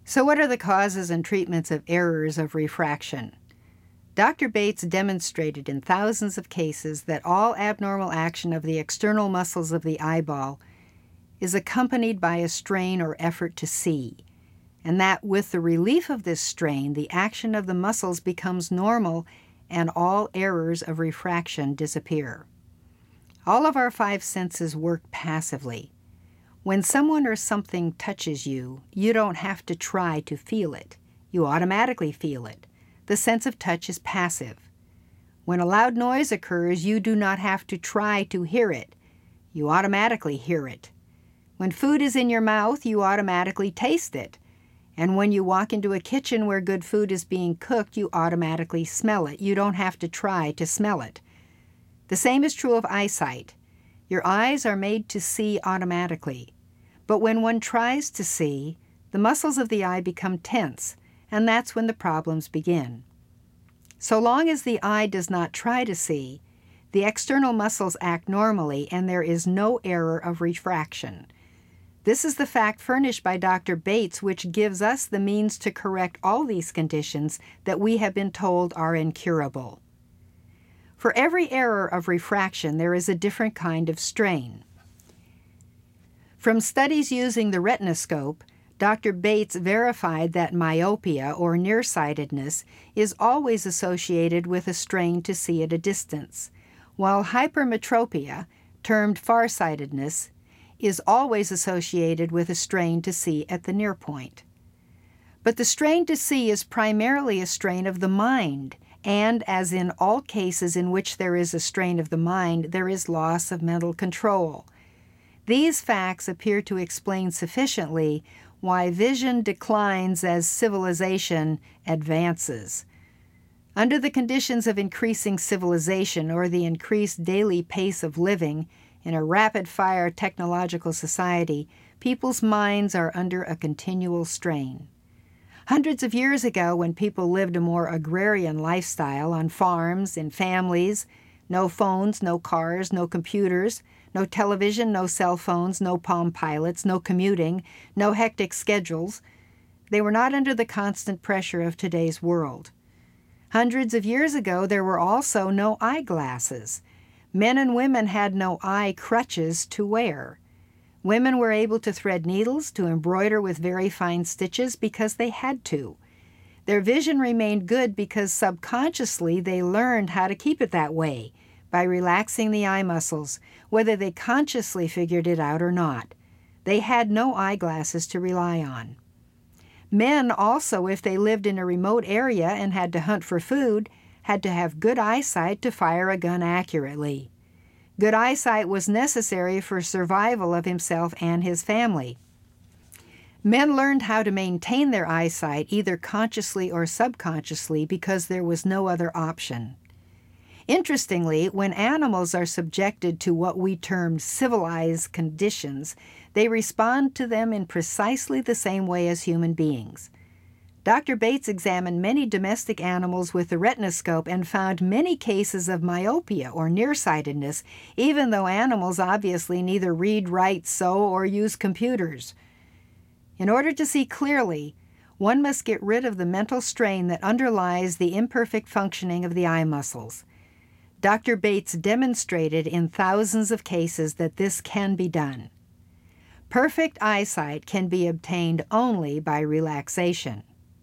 So what are the causes and treatments of errors of refraction? Dr. Bates demonstrated in thousands of cases that all abnormal action of the external muscles of the eyeball is accompanied by a strain or effort to see, and that with the relief of this strain, the action of the muscles becomes normal and all errors of refraction disappear. All of our five senses work passively. When someone or something touches you, you don't have to try to feel it. You automatically feel it. The sense of touch is passive. When a loud noise occurs, you do not have to try to hear it. You automatically hear it. When food is in your mouth, you automatically taste it. And when you walk into a kitchen where good food is being cooked, you automatically smell it. You don't have to try to smell it. The same is true of eyesight. Your eyes are made to see automatically. But when one tries to see, the muscles of the eye become tense, and that's when the problems begin. So long as the eye does not try to see, the external muscles act normally and there is no error of refraction. This is the fact furnished by Dr. Bates, which gives us the means to correct all these conditions that we have been told are incurable. For every error of refraction, there is a different kind of strain. From studies using the retinoscope, Dr. Bates verified that myopia, or nearsightedness, is always associated with a strain to see at a distance, while hypermetropia, termed farsightedness, is always associated with a strain to see at the near point. But the strain to see is primarily a strain of the mind, and as in all cases in which there is a strain of the mind, there is loss of mental control. These facts appear to explain sufficiently why vision declines as civilization advances. Under the conditions of increasing civilization or the increased daily pace of living in a rapid-fire technological society, people's minds are under a continual strain. Hundreds of years ago, when people lived a more agrarian lifestyle on farms, in families, no phones, no cars, no computers, no television, no cell phones, no Palm Pilots, no commuting, no hectic schedules. They were not under the constant pressure of today's world. Hundreds of years ago, there were also no eyeglasses. Men and women had no eye crutches to wear. Women were able to thread needles, to embroider with very fine stitches because they had to. Their vision remained good because subconsciously they learned how to keep it that way, by relaxing the eye muscles, whether they consciously figured it out or not. They had no eyeglasses to rely on. Men also, if they lived in a remote area and had to hunt for food, had to have good eyesight to fire a gun accurately. Good eyesight was necessary for survival of himself and his family. Men learned how to maintain their eyesight either consciously or subconsciously because there was no other option. Interestingly, when animals are subjected to what we term civilized conditions, they respond to them in precisely the same way as human beings. Dr. Bates examined many domestic animals with the retinoscope and found many cases of myopia or nearsightedness, even though animals obviously neither read, write, sew, or use computers. In order to see clearly, one must get rid of the mental strain that underlies the imperfect functioning of the eye muscles. Dr. Bates demonstrated in thousands of cases that this can be done. Perfect eyesight can be obtained only by relaxation.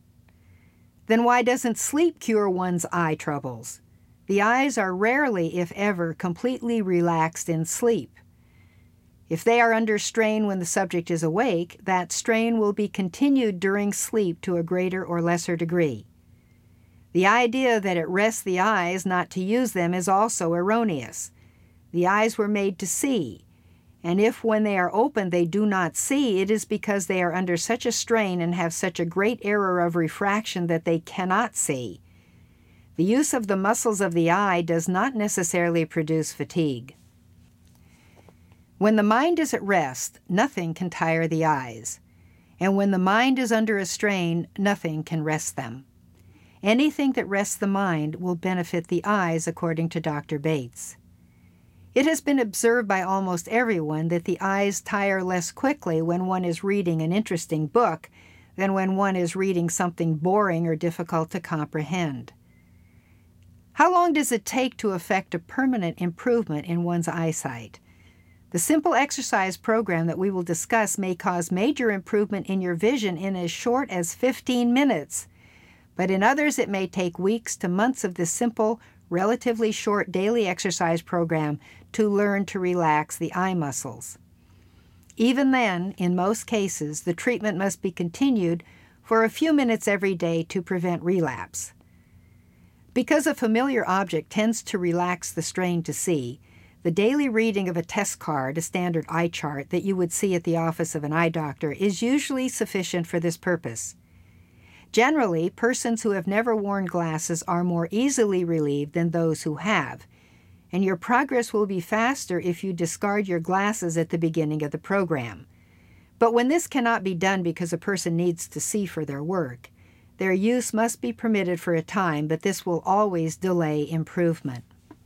Then why doesn't sleep cure one's eye troubles? The eyes are rarely, if ever, completely relaxed in sleep. If they are under strain when the subject is awake, that strain will be continued during sleep to a greater or lesser degree. The idea that it rests the eyes not to use them is also erroneous. The eyes were made to see, and if when they are open they do not see, it is because they are under such a strain and have such a great error of refraction that they cannot see. The use of the muscles of the eye does not necessarily produce fatigue. When the mind is at rest, nothing can tire the eyes, and when the mind is under a strain, nothing can rest them. Anything that rests the mind will benefit the eyes, according to Dr. Bates. It has been observed by almost everyone that the eyes tire less quickly when one is reading an interesting book than when one is reading something boring or difficult to comprehend. How long does it take to effect a permanent improvement in one's eyesight? The simple exercise program that we will discuss may cause major improvement in your vision in as short as 15 minutes, but in others it may take weeks to months of this simple, relatively short daily exercise program to learn to relax the eye muscles. Even then, in most cases, the treatment must be continued for a few minutes every day to prevent relapse. Because a familiar object tends to relax the strain to see, the daily reading of a test card, a standard eye chart that you would see at the office of an eye doctor, is usually sufficient for this purpose. Generally, persons who have never worn glasses are more easily relieved than those who have, and your progress will be faster if you discard your glasses at the beginning of the program. But when this cannot be done because a person needs to see for their work, their use must be permitted for a time, but this will always delay improvement.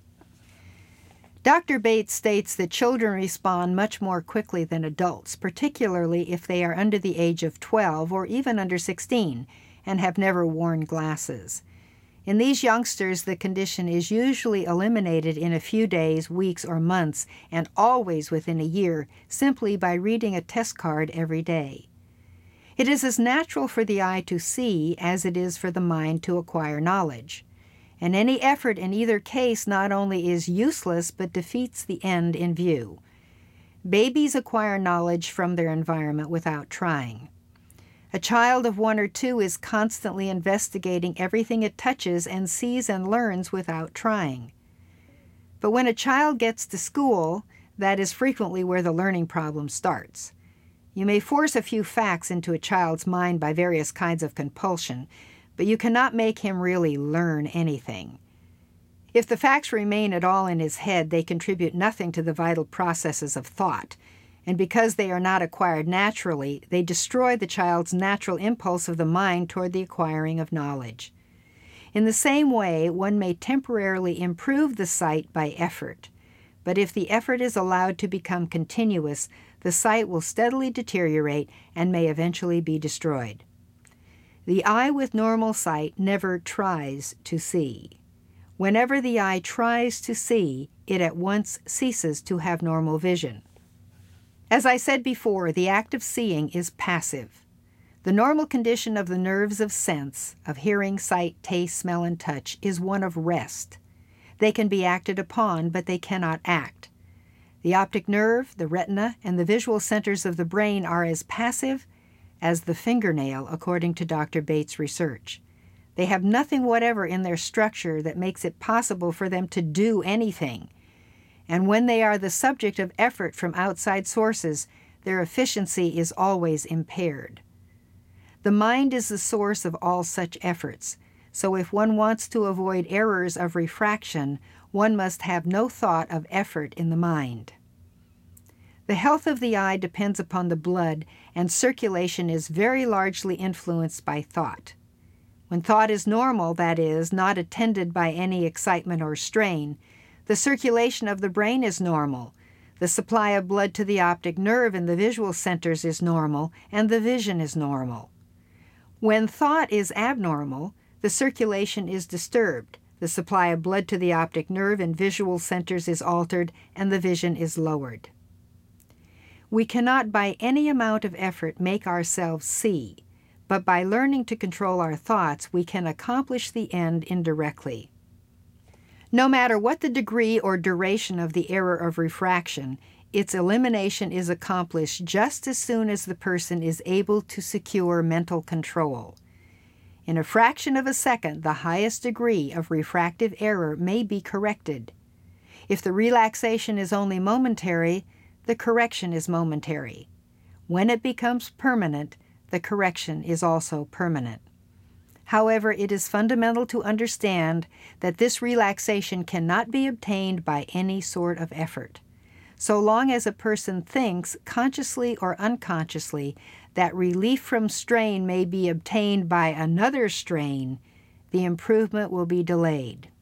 Dr. Bates states that children respond much more quickly than adults, particularly if they are under the age of 12 or even under 16 and have never worn glasses. In these youngsters, the condition is usually eliminated in a few days, weeks, or months, and always within a year, simply by reading a test card every day. It is as natural for the eye to see as it is for the mind to acquire knowledge, and any effort in either case not only is useless but defeats the end in view. Babies acquire knowledge from their environment without trying. A child of 1 or 2 is constantly investigating everything it touches and sees and learns without trying. But when a child gets to school, that is frequently where the learning problem starts. You may force a few facts into a child's mind by various kinds of compulsion, but you cannot make him really learn anything. If the facts remain at all in his head, they contribute nothing to the vital processes of thought, and because they are not acquired naturally, they destroy the child's natural impulse of the mind toward the acquiring of knowledge. In the same way, one may temporarily improve the sight by effort, but if the effort is allowed to become continuous, the sight will steadily deteriorate and may eventually be destroyed. The eye with normal sight never tries to see. Whenever the eye tries to see, it at once ceases to have normal vision. As I said before, the act of seeing is passive. The normal condition of the nerves of sense, of hearing, sight, taste, smell, and touch, is one of rest. They can be acted upon, but they cannot act. The optic nerve, the retina, and the visual centers of the brain are as passive as the fingernail, according to Dr. Bates' research. They have nothing whatever in their structure that makes it possible for them to do anything. And when they are the subject of effort from outside sources, their efficiency is always impaired. The mind is the source of all such efforts, so if one wants to avoid errors of refraction, one must have no thought of effort in the mind. The health of the eye depends upon the blood, and circulation is very largely influenced by thought. When thought is normal, that is, not attended by any excitement or strain, the circulation of the brain is normal, the supply of blood to the optic nerve and the visual centers is normal, and the vision is normal. When thought is abnormal, the circulation is disturbed, the supply of blood to the optic nerve and visual centers is altered, and the vision is lowered. We cannot by any amount of effort make ourselves see, but by learning to control our thoughts, we can accomplish the end indirectly. No matter what the degree or duration of the error of refraction, its elimination is accomplished just as soon as the person is able to secure mental control. In a fraction of a second, the highest degree of refractive error may be corrected. If the relaxation is only momentary, the correction is momentary. When it becomes permanent, the correction is also permanent. However, it is fundamental to understand that this relaxation cannot be obtained by any sort of effort. So long as a person thinks, consciously or unconsciously, that relief from strain may be obtained by another strain, the improvement will be delayed.